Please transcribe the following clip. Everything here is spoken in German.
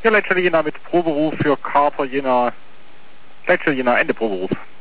Ja, Leitstelle Jena mit Proberuf für Kater Jena. Leitstelle Jena, Ende Proberuf.